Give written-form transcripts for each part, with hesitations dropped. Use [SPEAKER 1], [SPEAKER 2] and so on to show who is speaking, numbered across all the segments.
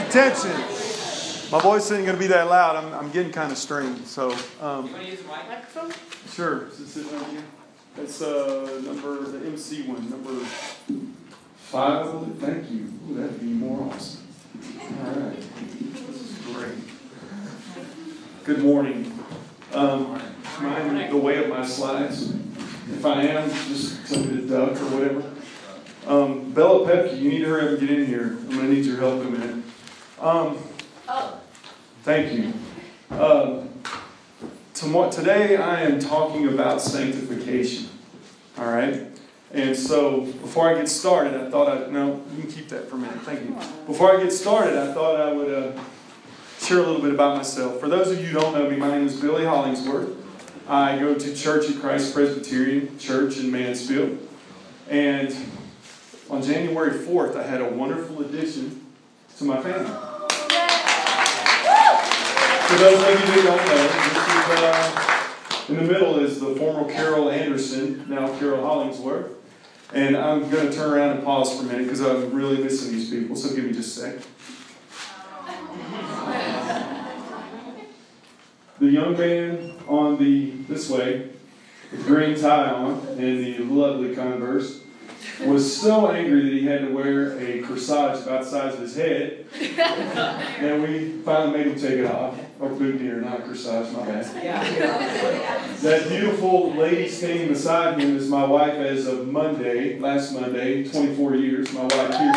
[SPEAKER 1] Attention. My voice isn't going to be that loud. I'm getting kind of strained. So,
[SPEAKER 2] you want to use my microphone?
[SPEAKER 1] Sure. Is this it right here? That's the MC one, number 5. Thank you. Ooh, that'd be more awesome. All right. This is great. Good morning. Mind the way of my slides? If I am, just tell me to duck or whatever. Bella Pepke, you need to hurry up and get in here. I'm going to need your help in a minute. Thank you. Today I am talking about sanctification. All right? And so before I get started, I thought no, you can keep that for a minute. Thank you. Before I get started, I thought I would share a little bit about myself. For those of you who don't know me, my name is Billy Hollingsworth. I go to Church of Christ Presbyterian Church in Mansfield. And on January 4th, I had a wonderful addition to my family. For those of you who don't know, this is, in the middle is the former Carol Anderson, now Carol Hollingsworth. And I'm going to turn around and pause for a minute because I'm really missing these people, so give me just a sec. The young man on this way, with green tie on and the lovely Converse, was so angry that he had to wear a corsage about the size of his head. And we finally made him take it off. Or boutonniere, not a corsage, my bad. That beautiful lady standing beside him is my wife as of last Monday, 24 years, my wife here.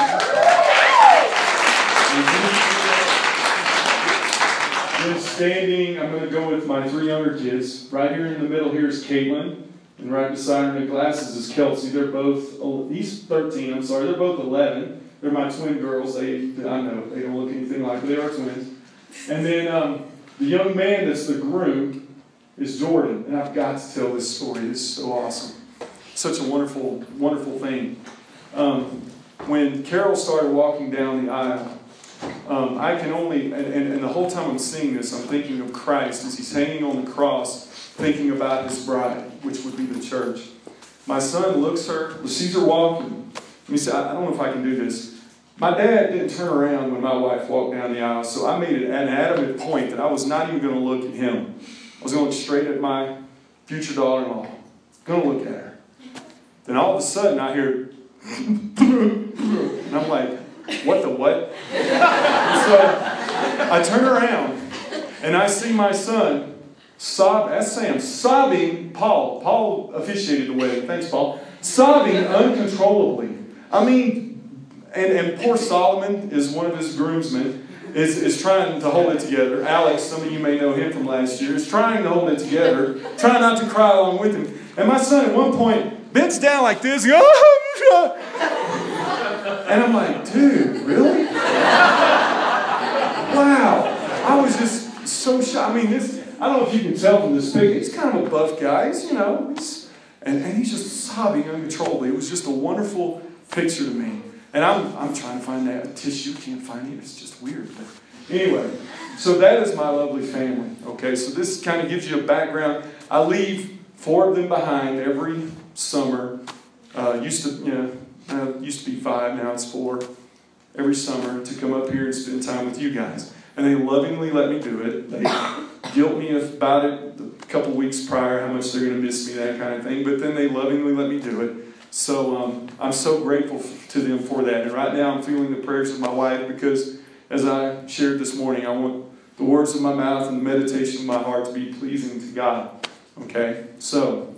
[SPEAKER 1] Then standing, I'm going to go with my 3 younger kids. Right here in the middle here is Caitlin. And right beside her in the glasses is Kelsey. They're both, he's 13, I'm sorry, they're both 11. They're my twin girls. I know, they don't look anything like, but they are twins. And then the young man that's the groom is Jordan. And I've got to tell this story. This is so awesome. Such a wonderful, wonderful thing. When Carol started walking down the aisle, I can only, and the whole time I'm seeing this, I'm thinking of Christ as he's hanging on the cross, thinking about his bride, which would be the church. My son sees her walking. Let me say, I don't know if I can do this. My dad didn't turn around when my wife walked down the aisle, so I made it an adamant point that I was not even going to look at him. I was going to look straight at my future daughter-in-law. Going to look at her. Then all of a sudden I hear, and I'm like, what the what? And so I turn around and I see my son sobbing. Paul officiated the wedding. Thanks, Paul. Sobbing uncontrollably. I mean, and poor Solomon is one of his groomsmen, is trying to hold it together. Alex, some of you may know him from last year, is trying to hold it together, trying not to cry along with him. And my son at one point bends down like this, and I'm like, dude, really? Wow. I was just so shocked. I mean, I don't know if you can tell from this picture. He's kind of a buff guy, and he's just sobbing uncontrollably. It was just a wonderful picture to me. And I'm trying to find that tissue, can't find it. It's just weird. But anyway, so that is my lovely family. Okay, so this kind of gives you a background. I leave 4 of them behind every summer. Used to be 5, now it's 4. Every summer to come up here and spend time with you guys. And they lovingly let me do it. They guilt me about it a couple weeks prior, how much they're going to miss me, that kind of thing. But then they lovingly let me do it. So I'm so grateful to them for that. And right now I'm feeling the prayers of my wife because, as I shared this morning, I want the words of my mouth and the meditation of my heart to be pleasing to God. Okay? So,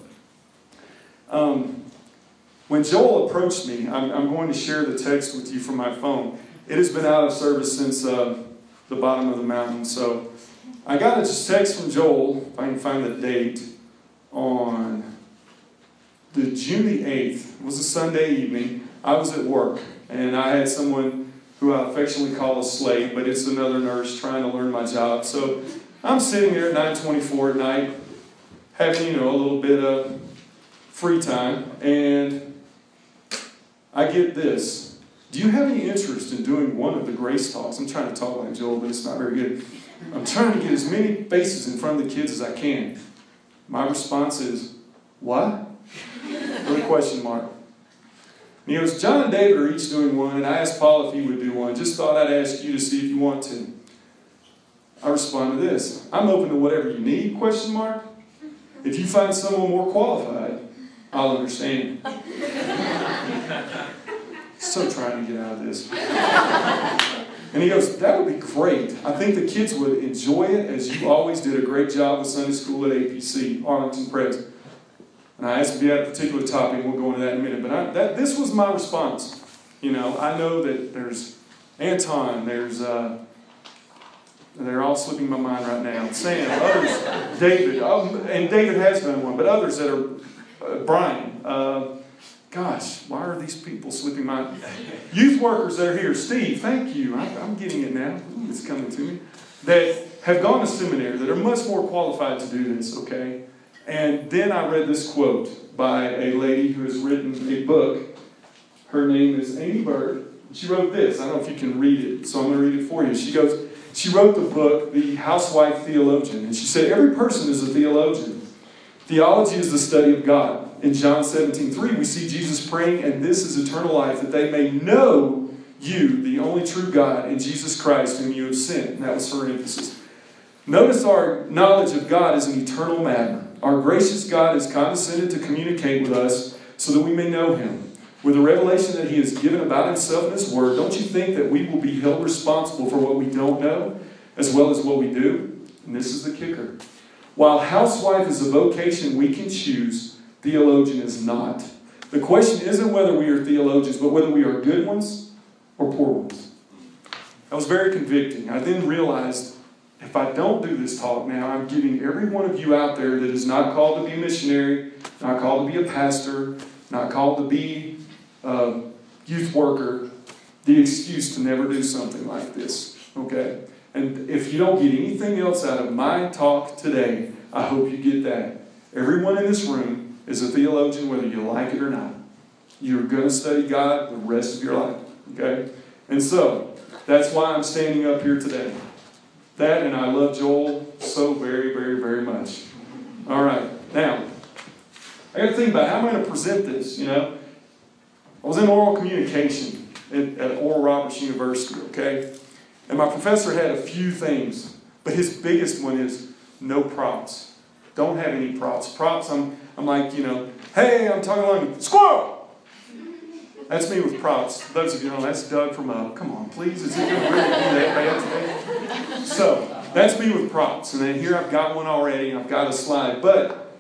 [SPEAKER 1] when Joel approached me, I'm going to share the text with you from my phone. It has been out of service since the bottom of the mountain. So I got a text from Joel, if I can find the date, on June the 8th. It was a Sunday evening. I was at work, and I had someone who I affectionately call a slave, but it's another nurse trying to learn my job. So I'm sitting there at 9:24 at night, having, a little bit of free time, and I get this. Do you have any interest in doing one of the grace talks? I'm trying to talk like Joel, but it's not very good. I'm trying to get as many faces in front of the kids as I can. My response is, what? With a question mark.
[SPEAKER 3] And he goes, John and David are each doing one, and I asked Paul if he would do one. Just thought I'd ask you to see if you want to. I respond to this. I'm open to whatever you need, question mark. If you find someone more qualified, I'll understand. So trying to get out of this. And he goes, that would be great. I think the kids would enjoy it, as you always did a great job with Sunday school at APC, Arlington Pres. And I asked him about a particular topic, and we'll go into that in a minute. But this was my response. You know, I know that there's Anton, they're all slipping my mind right now. Sam, others, David, and David has done one, but others that are, Brian, gosh, why are these people slipping my mind? Youth workers that are here, Steve, thank you, I'm getting it now, it's coming to me, that have gone to seminary, that are much more qualified to do this, okay? And then I read this quote by a lady who has written a book. Her name is Amy Bird. She wrote this. I don't know if you can read it, so I'm going to read it for you. She wrote the book, The Housewife Theologian, and she said, every person is a theologian. Theology is the study of God. In John 17:3, we see Jesus praying, and this is eternal life, that they may know you, the only true God, and Jesus Christ, whom you have sent. And that was her emphasis. Notice our knowledge of God is an eternal matter. Our gracious God has condescended to communicate with us so that we may know Him. With the revelation that He has given about Himself in His Word, don't you think that we will be held responsible for what we don't know, as well as what we do? And this is the kicker. While housewife is a vocation we can choose, theologian is not. The question isn't whether we are theologians, but whether we are good ones or poor ones. That was very convicting. I then realized, if I don't do this talk now, I'm giving every one of you out there that is not called to be a missionary, not called to be a pastor, not called to be a youth worker, the excuse to never do something like this. Okay? And if you don't get anything else out of my talk today, I hope you get that. Everyone in this room is a theologian, whether you like it or not. You're going to study God the rest of your life. Okay? And so, that's why I'm standing up here today. That, and I love Joel so very, very, very much. All right. Now, I got to think about how I'm going to present this, you know. I was in oral communication at Oral Roberts University, okay? And my professor had a few things, but his biggest one is no props. Don't have any props. Props, I'm like, you know, hey, I'm talking along, squirrel! That's me with props. Those of you know, that's Doug from come on, please, is it going to really be that bad today? So, that's me with props. And then here I've got one already, and I've got a slide. But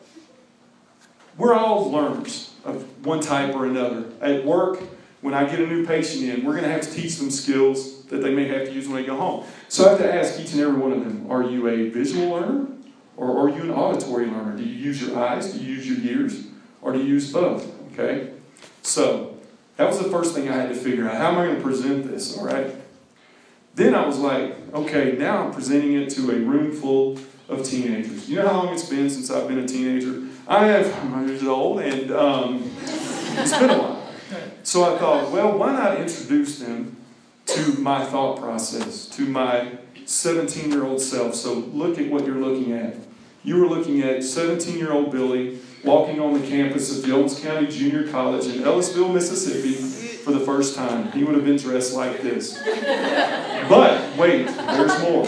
[SPEAKER 3] we're all learners of one type or another. At work, when I get a new patient in, we're going to have to teach them skills that they may have to use when they go home. So I have to ask each and every one of them, are you a visual learner? Or are you an auditory learner? Do you use your eyes? Do you use your ears? Or do you use both? Okay? So, that was the first thing I had to figure out. How am I going to present this? All right? Then I was like, okay, now I'm presenting it to a room full of teenagers. You know how long it's been since I've been a teenager? I'm years old, and it's been a while. So I thought, well, why not introduce them to my thought process, to my 17-year-old self. So look at what you're looking at. You were looking at 17-year-old Billy walking on the campus of the Owens County Junior College in Ellisville, Mississippi for the first time. He would have been dressed like this. But, wait, there's more.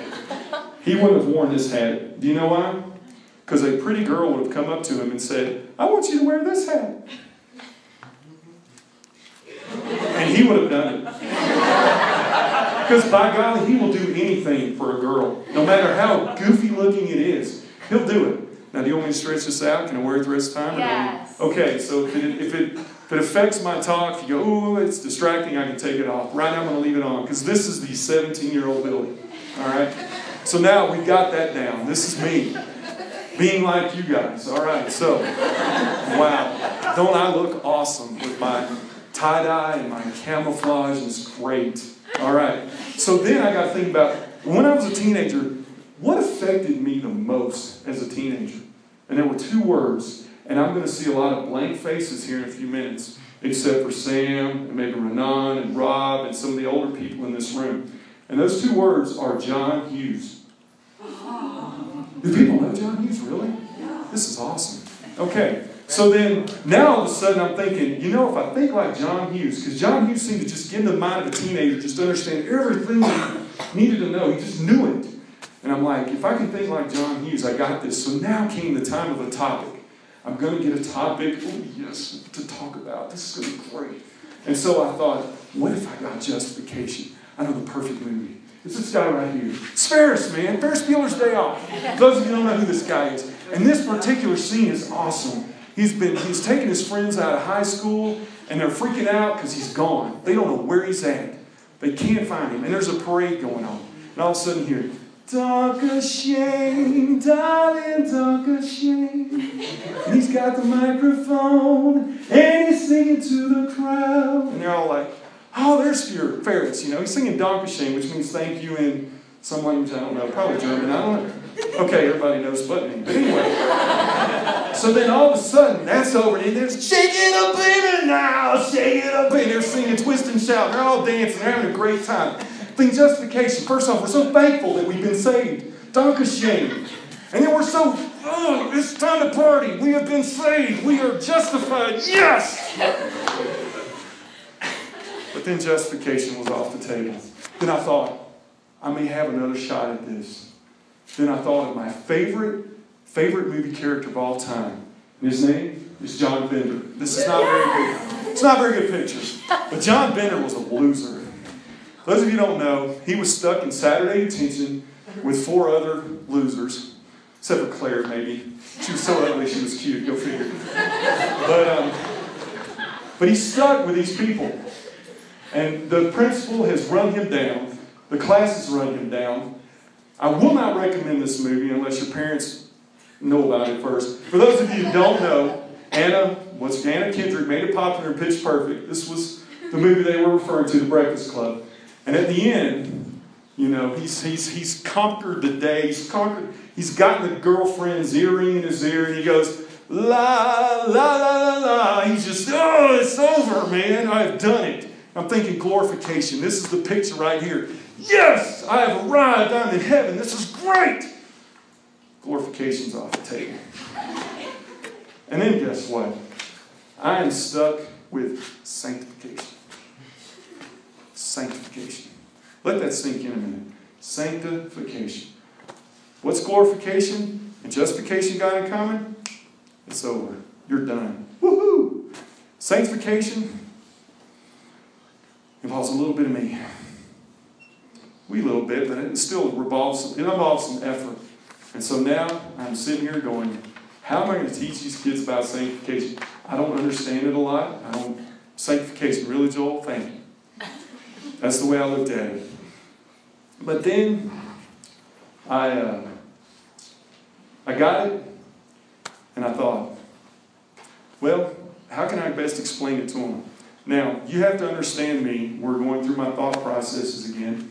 [SPEAKER 3] He wouldn't have worn this hat. Do you know why? Because a pretty girl would have come up to him and said, I want you to wear this hat. And he would have done it. Because by golly, he will do anything for a girl. No matter how goofy looking it is, he'll do it. Now, do you want me to stretch this out? Can I wear it the rest of the time?
[SPEAKER 2] Yes.
[SPEAKER 3] Okay, so if it affects my talk, if you go, ooh, it's distracting, I can take it off. Right now I'm going to leave it on because this is the 17-year-old Billy. All right? So now we've got that down. This is me. Being like you guys. All right, so, wow. Don't I look awesome with my tie-dye and my camouflage is great. All right. So then I got to think about, when I was a teenager, what affected me the most as a teenager? And there were two words, and I'm going to see a lot of blank faces here in a few minutes, except for Sam, and maybe Renan, and Rob, and some of the older people in this room. And those two words are John Hughes. Do people know John Hughes, really? This is awesome. Okay, So then, now all of a sudden I'm thinking, you know, if I think like John Hughes, because John Hughes seemed to just get in the mind of a teenager, just to understand everything that he needed to know. He just knew it. And I'm like, if I can think like John Hughes, I got this. So now came the time of a topic. I'm going to get a topic, oh yes, to talk about. This is going to be great. And so I thought, what if I got Justification? I know the perfect movie. It's this guy right here. It's Ferris, man. Ferris Bueller's Day Off. Those of you don't know who this guy is. And this particular scene is awesome. He's taken his friends out of high school, and they're freaking out because he's gone. They don't know where he's at. They can't find him. And there's a parade going on. And all of a sudden here, talk a shame, darling, talk a shame. And he's got the microphone, and he's singing to the crowd. And they're all like, oh, there's your Ferris. You know, he's singing Dankeschön, which means thank you in some language I don't know, probably German, I don't know. Okay, everybody knows but me. But anyway, so then all of a sudden, that's over, and there's shake it up, baby, now, shake it up, baby. They're singing, twist and shout, they're all dancing, they're having a great time. Think Justification. First off, we're so thankful that we've been saved. Dankeschön. And then we're so, oh, it's time to party. We have been saved. We are justified. Yes! But then Justification was off the table. Then I thought, I may have another shot at this. Then I thought of my favorite movie character of all time. And his name is John Bender. This is not very good. It's not very good pictures. But John Bender was a loser. Those of you who don't know, he was stuck in Saturday detention with 4 other losers. Except for Claire, maybe. She was so ugly, she was cute. Go figure. But he's stuck with these people. And the principal has run him down. The class has run him down. I will not recommend this movie unless your parents know about it first. For those of you who don't know, Anna Kendrick made it popular in Pitch Perfect. This was the movie they were referring to, The Breakfast Club. And at the end, you know, he's conquered the day. He's gotten the girlfriend's earring in his ear, and he goes, la, la, la, la, la. He's just, oh, it's over, man. I've done it. I'm thinking glorification. This is the picture right here. Yes, I have arrived. I'm in heaven. This is great. Glorification's off the table. And then guess what? I am stuck with sanctification. Sanctification. Let that sink in a minute. Sanctification. What's glorification and justification got in common? It's over. You're done. Woohoo! Sanctification involves a little bit of me. Wee little bit, but it still involves some effort. And so now I'm sitting here going, how am I going to teach these kids about sanctification? I don't understand it a lot. Sanctification, really, Joel? Thank you. That's the way I looked at it. But then I got it, and I thought, well, how can I best explain it to them? Now, you have to understand me. We're going through my thought processes again.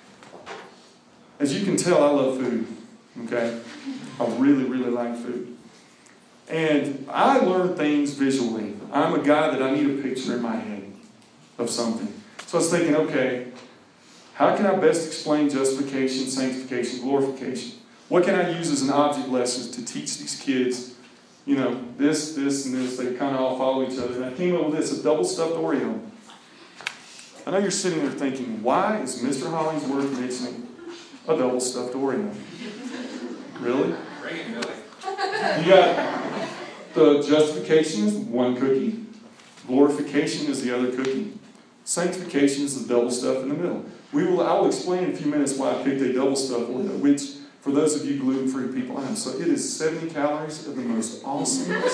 [SPEAKER 3] As you can tell, I love food. Okay? I really, really like food. And I learn things visually. I'm a guy that I need a picture in my head of something. So I was thinking, okay, how can I best explain justification, sanctification, glorification? What can I use as an object lesson to teach these kids, you know, this, and this? They kind of all follow each other. And I came up with this, a double stuffed Oreo. I know you're sitting there thinking, why is Mr. Hollingsworth mentioning a double stuffed Oreo? Really?
[SPEAKER 2] Bring it, Billy.
[SPEAKER 3] You got the justification is one cookie. Glorification is the other cookie. Sanctification is the double stuff in the middle. I will explain in a few minutes why I picked a double stuff Oreo, which, for those of you gluten-free people, I am. So it is 70 calories of the most awesome. A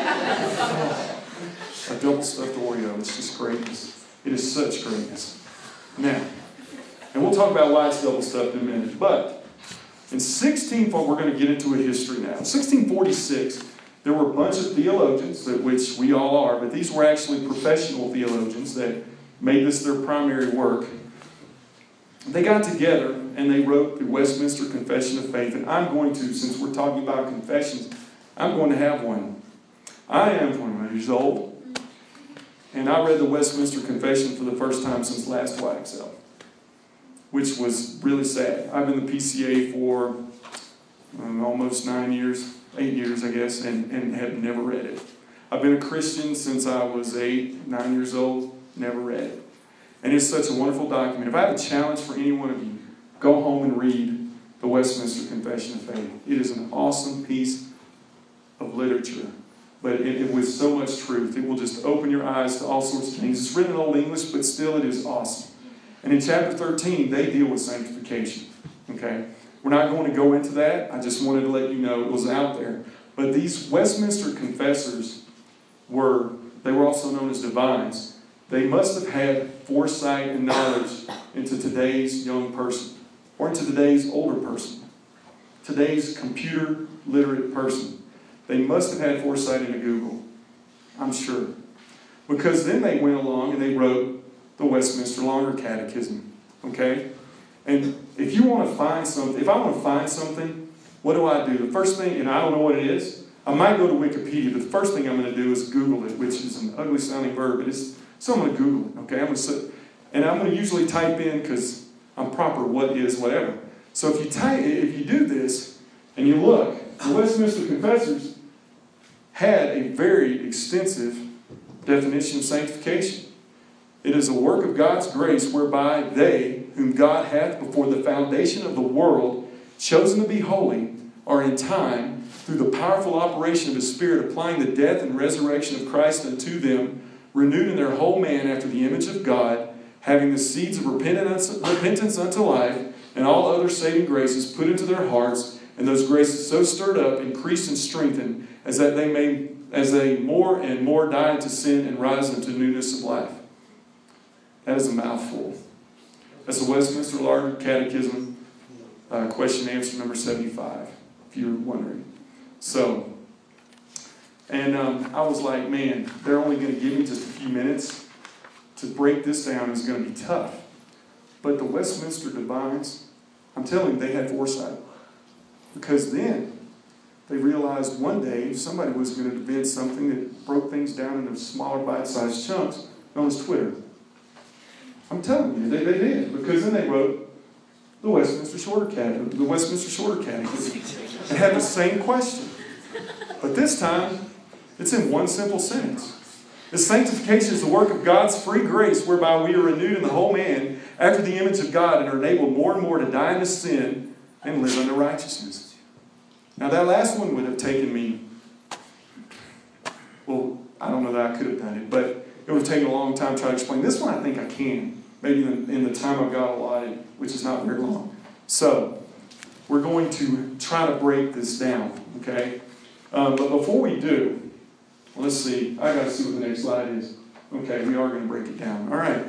[SPEAKER 3] double stuffed Oreo. It's just greatness. It is such greatness. Now, and we'll talk about why it's double stuffed in a minute. But in we're going to get into a history now. In 1646, there were a bunch of theologians, which we all are, but these were actually professional theologians that made this their primary work. They got together and they wrote the Westminster Confession of Faith. And I'm going to, since we're talking about confessions, I'm going to have one. I am 21 years old, and I read the Westminster Confession for the first time since last YXL, which was really sad. I've been the PCA for almost 8 years, I guess, and have never read it. I've been a Christian since I was 8, 9 years old, never read it. And it's such a wonderful document. If I have a challenge for any one of you, go home and read the Westminster Confession of Faith. It is an awesome piece of literature, but it with so much truth. It will just open your eyes to all sorts of things. It's written in Old English, but still it is awesome. And in chapter 13, they deal with sanctification. Okay? We're not going to go into that. I just wanted to let you know it was out there. But these Westminster confessors they were also known as divines. They must have had foresight and knowledge into today's young person, or into today's older person, today's computer literate person. They must have had foresight into Google, I'm sure. Because then they went along and they wrote the Westminster Longer Catechism. Okay? And if you want to find something, if I want to find something, what do? The first thing, and I don't know what it is, I might go to Wikipedia, but the first thing I'm going to do is Google it, which is an ugly sounding verb, but so I'm going to Google it, okay? I'm going to usually type in, because I'm proper, what is whatever. So if you do this, and you look, the Westminster Confessors had a very extensive definition of sanctification. It is a work of God's grace whereby they, whom God hath before the foundation of the world, chosen to be holy, are in time, through the powerful operation of His Spirit, applying the death and resurrection of Christ unto them, renewed in their whole man after the image of God, having the seeds of repentance unto life, and all other saving graces put into their hearts, and those graces so stirred up, increased and strengthened, as they more and more die into sin and rise into newness of life. That is a mouthful. That's the Westminster Larger Catechism, question and answer number 75, if you're wondering. So, and I was like, man, they're only going to give me just a few minutes. To break this down is going to be tough. But the Westminster Divines, I'm telling you, they had foresight. Because then they realized one day somebody was going to invent something that broke things down into smaller bite-sized chunks, known as Twitter. I'm telling you, they did. Because then they wrote the Westminster Shorter Catechism. It had the same question. But this time, it's in one simple sentence. The sanctification is the work of God's free grace, whereby we are renewed in the whole man after the image of God, and are enabled more and more to die into sin and live unto righteousness. Now that last one would have taken me, well, I don't know that I could have done it, but it would have taken a long time to try to explain. This one I think I can, maybe in the time I've got allotted, which is not very long. So, we're going to try to break this down, okay? But before we do, let's see. I got to see what the next slide is. Okay, we are going to break it down. All right.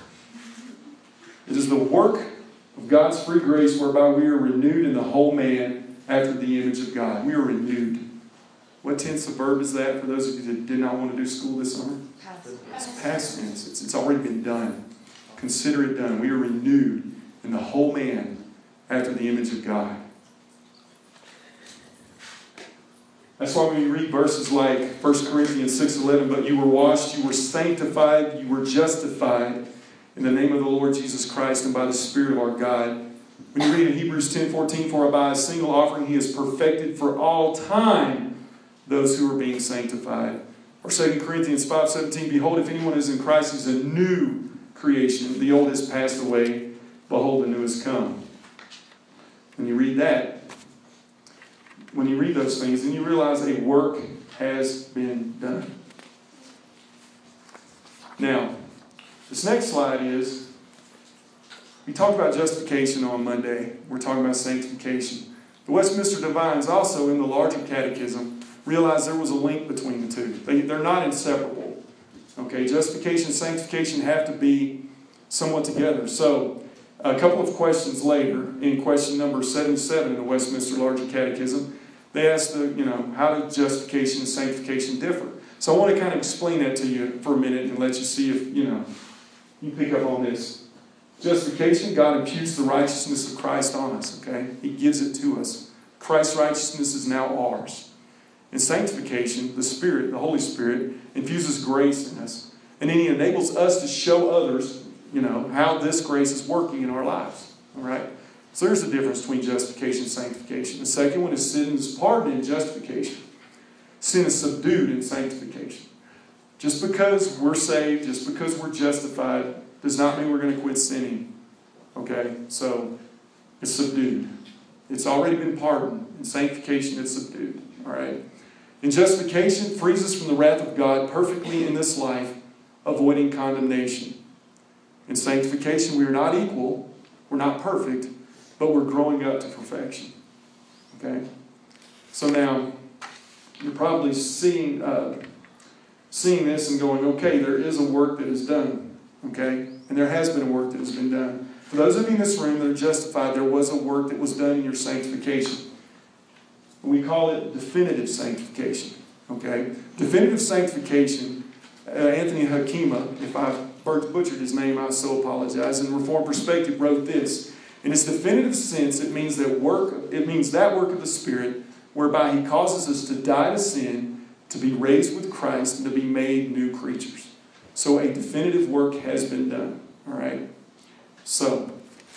[SPEAKER 3] It is the work of God's free grace whereby we are renewed in the whole man after the image of God. We are renewed. What tense of verb is that for those of you that did not want to do school this summer? It's past tense. It's already been done. Consider it done. We are renewed in the whole man after the image of God. That's why when you read verses like 1 Corinthians 6:11, but you were washed, you were sanctified, you were justified in the name of the Lord Jesus Christ and by the Spirit of our God. When you read in Hebrews 10:14, for by a single offering He has perfected for all time those who are being sanctified. Or 2 Corinthians 5:17, behold, if anyone is in Christ, he's a new creation. The old has passed away. Behold, the new has come. When you read that, when you read those things, then you realize a work has been done. Now, this next slide is, we talked about justification on Monday. We're talking about sanctification. The Westminster Divines also, in the Larger Catechism, realized there was a link between the two. They're not inseparable. Okay, justification and sanctification have to be somewhat together. So, a couple of questions later, in question number 77 in the Westminster Larger Catechism, they asked, how do justification and sanctification differ? So I want to kind of explain that to you for a minute and let you see if, you pick up on this. Justification, God imputes the righteousness of Christ on us, okay? He gives it to us. Christ's righteousness is now ours. In sanctification, the Spirit, the Holy Spirit, infuses grace in us. And then He enables us to show others, how this grace is working in our lives. All right? So there's a difference between justification and sanctification. The second one is sin's pardon and justification. Sin is subdued in sanctification. Just because we're saved, just because we're justified, does not mean we're going to quit sinning. Okay? So, it's subdued. It's already been pardoned. In sanctification, it's subdued. Alright? In justification, frees us from the wrath of God perfectly in this life, avoiding condemnation. In sanctification, we are not equal, we're not perfect, but we're growing up to perfection. Okay? So now, you're probably seeing this and going, okay, there is a work that is done. Okay? And there has been a work that has been done. For those of you in this room that are justified, there was a work that was done in your sanctification. We call it definitive sanctification. Okay? Definitive sanctification, Anthony Hakima, if I've butchered his name, I so apologize, in Reformed Perspective wrote this. In its definitive sense, it means that work of the Spirit whereby He causes us to die to sin, to be raised with Christ, and to be made new creatures. So a definitive work has been done. All right? So,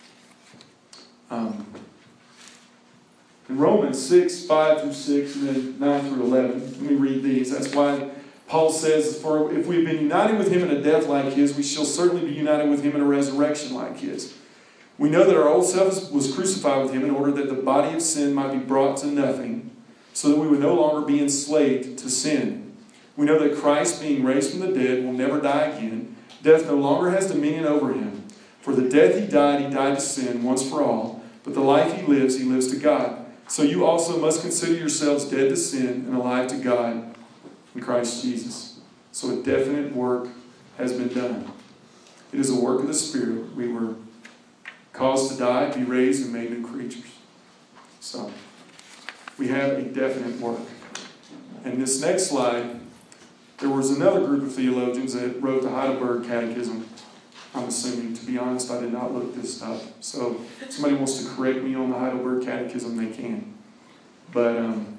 [SPEAKER 3] in Romans 6, 5 through 6, and then 9 through 11, let me read these. That's why Paul says, for if we have been united with Him in a death like His, we shall certainly be united with Him in a resurrection like His. We know that our old self was crucified with Him in order that the body of sin might be brought to nothing, so that we would no longer be enslaved to sin. We know that Christ, being raised from the dead, will never die again. Death no longer has dominion over Him. For the death He died to sin once for all, but the life He lives to God. So you also must consider yourselves dead to sin and alive to God in Christ Jesus. So a definite work has been done. It is a work of the Spirit. We were caused to die, be raised, and made new creatures. So, we have a definite work. And this next slide, there was another group of theologians that wrote the Heidelberg Catechism. I'm assuming, to be honest, I did not look this up. So, if somebody wants to correct me on the Heidelberg Catechism, they can. But,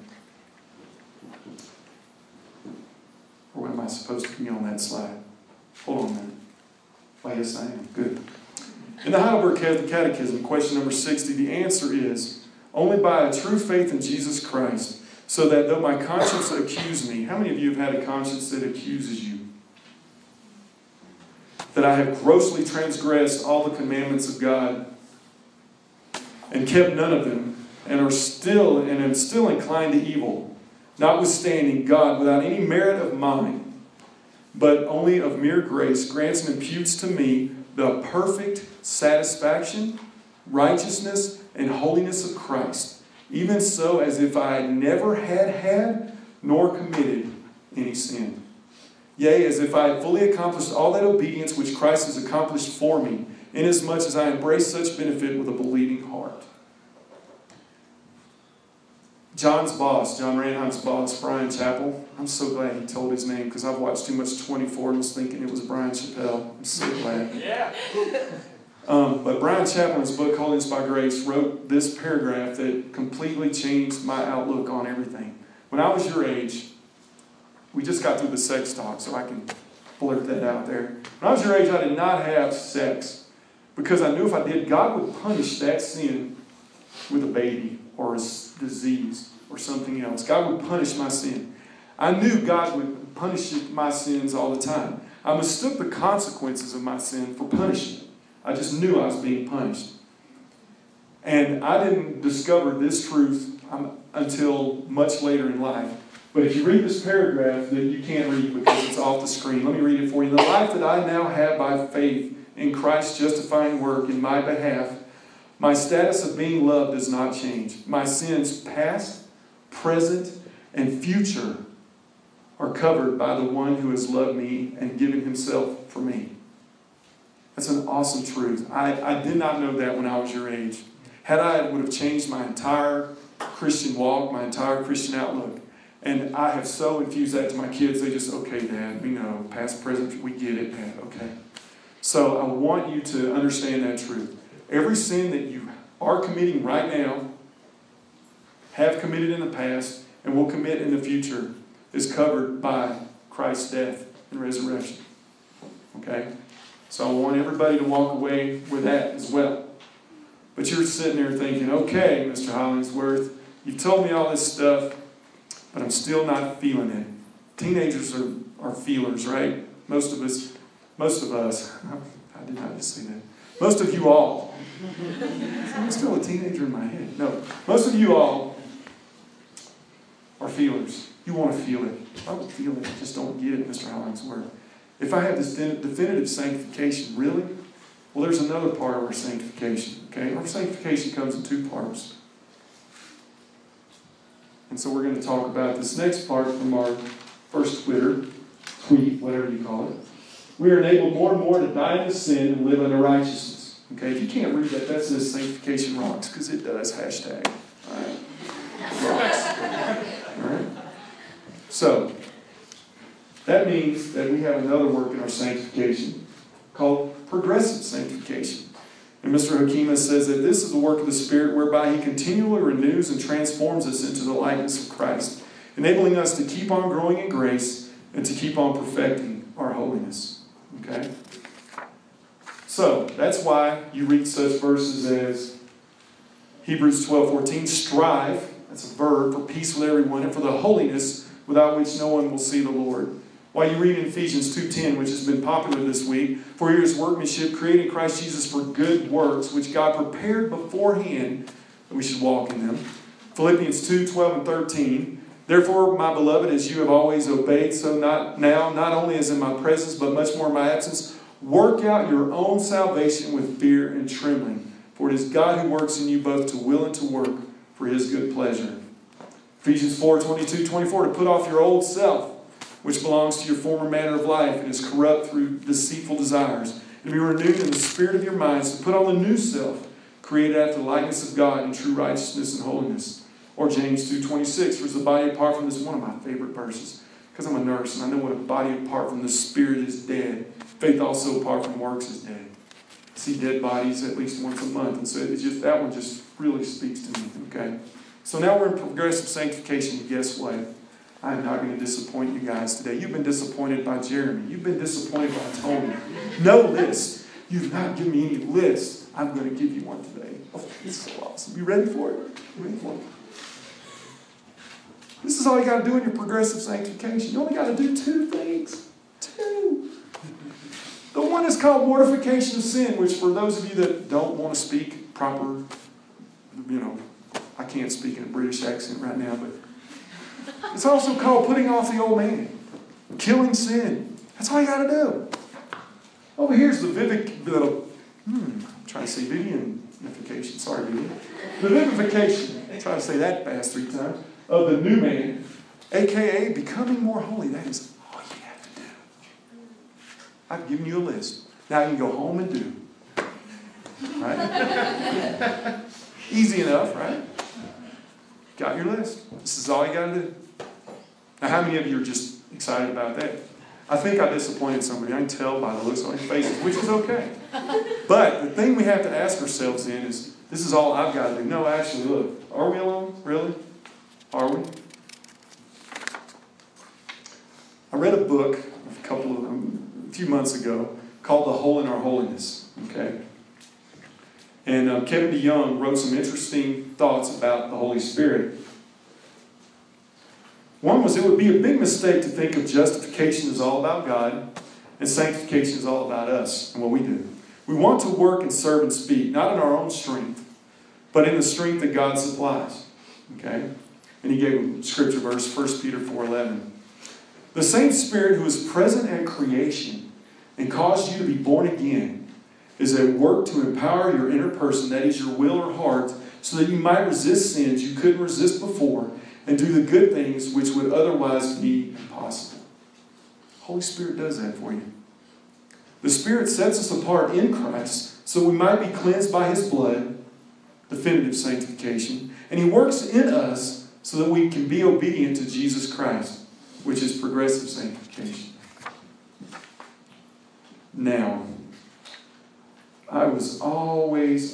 [SPEAKER 3] or am I supposed to be on that slide? Hold on a minute. Well, yes, I am. Good. In the Heidelberg Catechism, question number 60, the answer is, only by a true faith in Jesus Christ, so that though my conscience accuse me, how many of you have had a conscience that accuses you? That I have grossly transgressed all the commandments of God and kept none of them, and am still inclined to evil, notwithstanding God, without any merit of mine, but only of mere grace, grants and imputes to me the perfect satisfaction, righteousness, and holiness of Christ, even so as if I never had nor committed any sin. Yea, as if I had fully accomplished all that obedience which Christ has accomplished for me, inasmuch as I embrace such benefit with a believing heart. John's boss, John Reinheim's boss, Brian Chappell, I'm so glad he told his name because I've watched too much 24 and was thinking it was Brian Chappell. I'm so glad.
[SPEAKER 2] Yeah.
[SPEAKER 3] But Brian Chappell, in his book, Holiness by Grace, wrote this paragraph that completely changed my outlook on everything. When I was your age, we just got through the sex talk, so I can blurt that out there. When I was your age, I did not have sex because I knew if I did, God would punish that sin with a baby or a disease or something else. God would punish my sin. I knew God would punish my sins all the time. I mistook the consequences of my sin for punishment. I just knew I was being punished. And I didn't discover this truth until much later in life. But if you read this paragraph that you can't read because it's off the screen, let me read it for you. The life that I now have by faith in Christ's justifying work in my behalf, my status of being loved does not change. My sins past, present, and future are covered by the one who has loved me and given himself for me. That's an awesome truth. I did not know that when I was your age. Had I, it would have changed my entire Christian walk, my entire Christian outlook. And I have so infused that to my kids. They just, okay, Dad, we know. Past, present, we get it, Dad, okay. So I want you to understand that truth. Every sin that you are committing right now, have committed in the past, and will commit in the future is covered by Christ's death and resurrection. Okay? So I want everybody to walk away with that as well. But you're sitting there thinking, okay, Mr. Hollingsworth, you've told me all this stuff. but I'm still not feeling it. Teenagers are feelers, right? Most of us, I did not just say that. Most of you all, I'm still a teenager in my head. No, most of you all are feelers. You want to feel it. I don't feel it, I just don't get it, Mr. Hollingsworth. If I have this definitive sanctification, really? Well, there's another part of our sanctification. Okay? Our sanctification comes in two parts. And so we're going to talk about this next part from our first tweet, whatever you call it. We are enabled more and more to die to sin and live unto righteousness. Okay? If you can't read that, that says sanctification rocks, because it does. Hashtag. All right? All right? So, that means that we have another work in our sanctification called progressive sanctification. And Mr. Hakima says that this is the work of the Spirit whereby He continually renews and transforms us into the likeness of Christ, enabling us to keep on growing in grace and to keep on perfecting our holiness. Okay? So, that's why you read such verses as Hebrews 12:14, strive, that's a verb, for peace with everyone and for the holiness without which no one will see the Lord. While you read in Ephesians 2:10, which has been popular this week, for here is workmanship created in Christ Jesus for good works, which God prepared beforehand that we should walk in them. Philippians 2:12 and 13, therefore, my beloved, as you have always obeyed, so not only as in my presence, but much more in my absence, work out your own salvation with fear and trembling. For it is God who works in you both to will and to work for His good pleasure. Ephesians 4:22-24, to put off your old self, which belongs to your former manner of life and is corrupt through deceitful desires, and be renewed in the spirit of your minds, to put on the new self, created after the likeness of God in true righteousness and holiness. Or James 2:26, for as the body apart from this, one of my favorite verses, because I'm a nurse and I know what a body apart from the spirit is dead. Faith also apart from works is dead. I see dead bodies at least once a month, and so it's just that one just really speaks to me. Okay, so now we're in progressive sanctification, and guess what? I'm not going to disappoint you guys today. You've been disappointed by Jeremy. You've been disappointed by Tony. No list. You've not given me any list. I'm going to give you one today. Oh, this is so awesome. You ready for it? You ready for it? This is all you got to do in your progressive sanctification. You only got to do two things. Two. The one is called mortification of sin, which for those of you that don't want to speak proper, I can't speak in a British accent right now, but it's also called putting off the old man. Killing sin. That's all you got to do. Over here's the vivification. Sorry, Vivian. The vivification. I'm trying to say that fast 3 times. Of the new man. A.K.A. becoming more holy. That is all you have to do. I've given you a list. Now you can go home and do. Right? Easy enough, right? Got your list. This is all you got to do. Now, how many of you are just excited about that? I think I disappointed somebody. I can tell by the looks on your faces, which is okay. But the thing we have to ask ourselves then is, this is all I've got to do. No, actually, look. Are we alone? Really? Are we? I read a book a few months ago called The Hole in Our Holiness. Okay? And Kevin DeYoung wrote some interesting thoughts about the Holy Spirit. One was, it would be a big mistake to think of justification as all about God and sanctification is all about us and what we do. We want to work and serve and speak, not in our own strength, but in the strength that God supplies. Okay? And he gave a scripture verse, 1 Peter 4:11. The same Spirit who is present at creation and caused you to be born again is at work to empower your inner person, that is your will or heart, so that you might resist sins you couldn't resist before and do the good things which would otherwise be impossible. The Holy Spirit does that for you. The Spirit sets us apart in Christ so we might be cleansed by His blood, definitive sanctification, and He works in us so that we can be obedient to Jesus Christ, which is progressive sanctification. Now, I was always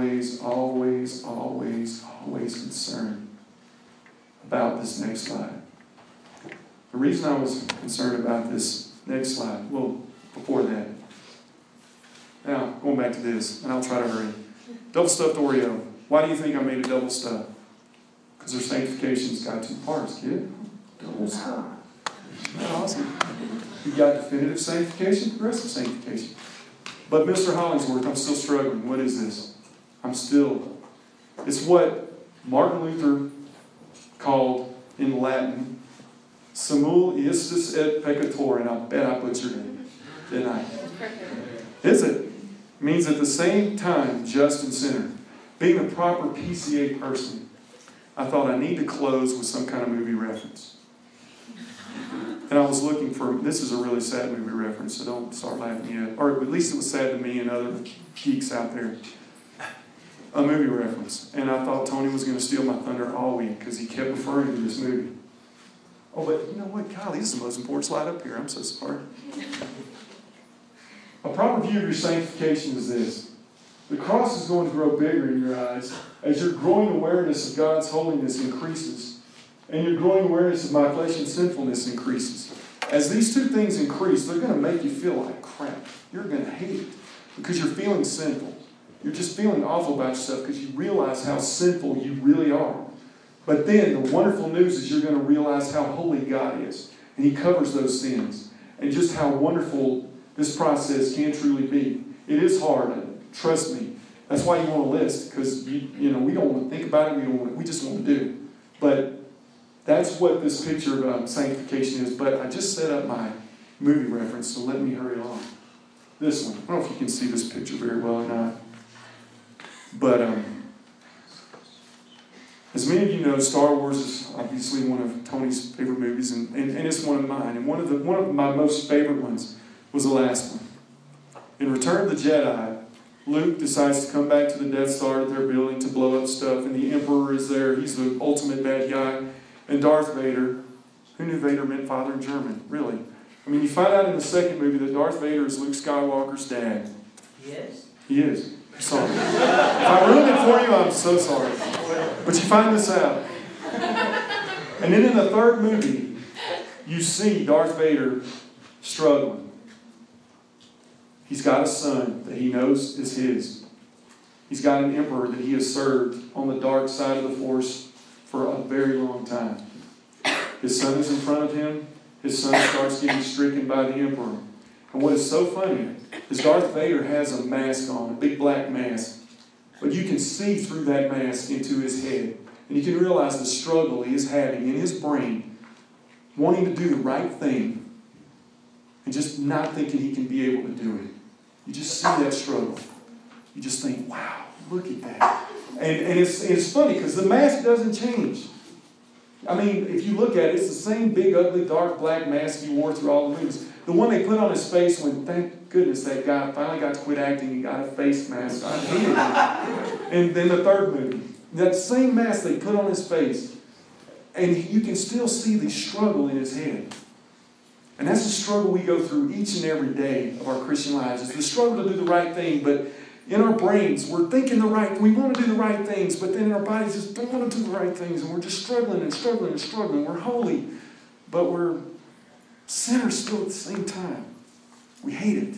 [SPEAKER 3] concerned about this next slide. The reason I was concerned about this next slide, well, before that. Now, going back to this, and I'll try to hurry. Double stuffed Oreo. Why do you think I made a double stuff? Because their sanctification's got two parts, kid. Double stuff. Isn't that awesome? You've got definitive sanctification, progressive sanctification. But Mr. Hollingsworth, I'm still struggling. What is this? It's what Martin Luther called in Latin, simul iustus et peccator, and I'll bet I butchered it, didn't I? Is it? It means at the same time, just and sinner. Being a proper PCA person, I thought I need to close with some kind of movie reference. And I was looking for, this is a really sad movie reference, so don't start laughing yet. Or at least it was sad to me and other geeks out there. A movie reference. And I thought Tony was going to steal my thunder all week because he kept referring to this movie. Oh, but you know what? Golly, this is the most important slide up here. I'm so sorry. A proper view of your sanctification is this. The cross is going to grow bigger in your eyes as your growing awareness of God's holiness increases and your growing awareness of my flesh and sinfulness increases. As these two things increase, they're going to make you feel like crap. You're going to hate it because you're feeling sinful. You're just feeling awful about yourself because you realize how sinful you really are. But then the wonderful news is you're going to realize how holy God is. And He covers those sins. And just how wonderful this process can truly be. It is hard. Trust me. That's why you want a list. Because we don't want to think about it. We just want to do it. But that's what this picture of sanctification is. But I just set up my movie reference, so let me hurry along. This one. I don't know if you can see this picture very well or not. But as many of you know, Star Wars is obviously one of Tony's favorite movies, and it's one of mine. And one of my most favorite ones was the last one. In Return of the Jedi, Luke decides to come back to the Death Star that they're building to blow up stuff, and the Emperor is there. He's the ultimate bad guy. And Darth Vader, who knew Vader meant father in German? Really? I mean, you find out in the second movie that Darth Vader is Luke Skywalker's dad.
[SPEAKER 2] Yes.
[SPEAKER 3] He is. Sorry. If I ruined it for you, I'm so sorry. But you find this out. And then in the third movie, you see Darth Vader struggling. He's got a son that he knows is his. He's got an emperor that he has served on the dark side of the Force for a very long time. His son is in front of him. His son starts getting stricken by the emperor. And what is so funny is Darth Vader has a mask on, a big black mask. But you can see through that mask into his head. And you can realize the struggle he is having in his brain, wanting to do the right thing, and just not thinking he can be able to do it. You just see that struggle. You just think, wow, look at that. And it's funny because the mask doesn't change. I mean, if you look at it, it's the same big, ugly, dark, black mask he wore through all the movies. The one they put on his face when, thank goodness, that guy finally got to quit acting and got a face mask. I hated it. And then the third movie, that same mask they put on his face, and you can still see the struggle in his head. And that's the struggle we go through each and every day of our Christian lives. It's the struggle to do the right thing, but in our brains, we're thinking we want to do the right things, but then in our bodies just don't want to do the right things, and we're just struggling and struggling and struggling. We're holy, but we're sinners still at the same time. We hate it.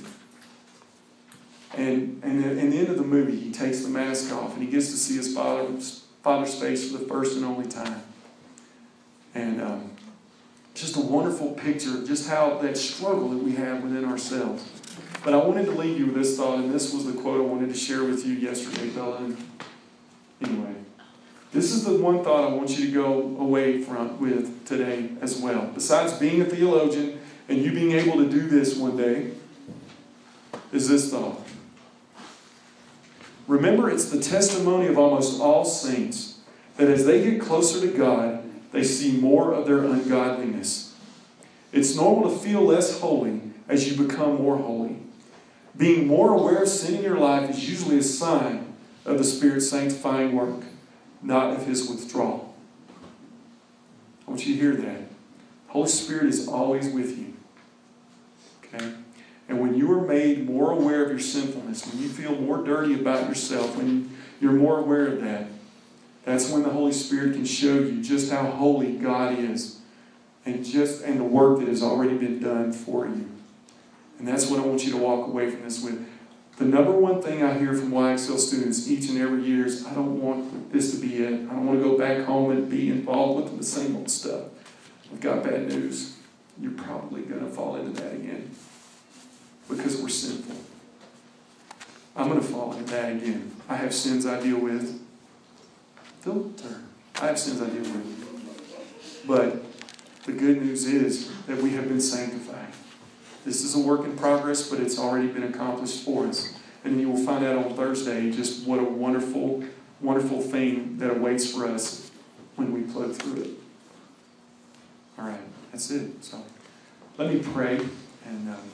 [SPEAKER 3] And in the end of the movie, he takes the mask off, and he gets to see his father's face for the first and only time. And just a wonderful picture of just how that struggle that we have within ourselves. But I wanted to leave you with this thought, and this was the quote I wanted to share with you yesterday, Bella. And anyway, this is the one thought I want you to go away with today as well. Besides being a theologian and you being able to do this one day, is this thought. Remember, it's the testimony of almost all saints that as they get closer to God, they see more of their ungodliness. It's normal to feel less holy as you become more holy. Being more aware of sin in your life is usually a sign of the Spirit's sanctifying work, not of His withdrawal. I want you to hear that. Holy Spirit is always with you. Okay? And when you are made more aware of your sinfulness, when you feel more dirty about yourself, when you're more aware of that, that's when the Holy Spirit can show you just how holy God is and the work that has already been done for you. And that's what I want you to walk away from this with. The number one thing I hear from YXL students each and every year is, I don't want this to be it. I don't want to go back home and be involved with the same old stuff. I've got bad news. You're probably going to fall into that again because we're sinful. I'm going to fall into that again. I have sins I deal with. Filter. I have sins I deal with. But the good news is that we have been sanctified. This is a work in progress, but it's already been accomplished for us. And you will find out on Thursday just what a wonderful, wonderful thing that awaits for us when we plug through it. All right, that's it. So let me pray, and then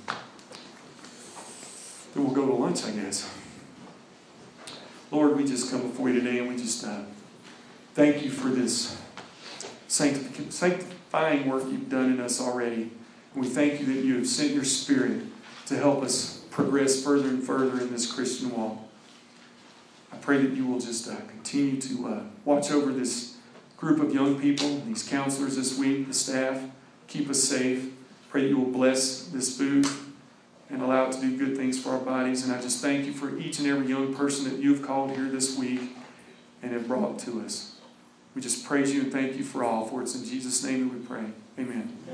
[SPEAKER 3] we'll go to lunch, I guess. Lord, we just come before you today, and we just thank you for this sanctifying work you've done in us already. And we thank you that you have sent your Spirit to help us progress further and further in this Christian walk. I pray that you will just continue to watch over this group of young people, these counselors this week, the staff. Keep us safe. Pray that you will bless this food and allow it to do good things for our bodies. And I just thank you for each and every young person that you've called here this week and have brought to us. We just praise you and thank you for all, for it's in Jesus' name that we pray. Amen.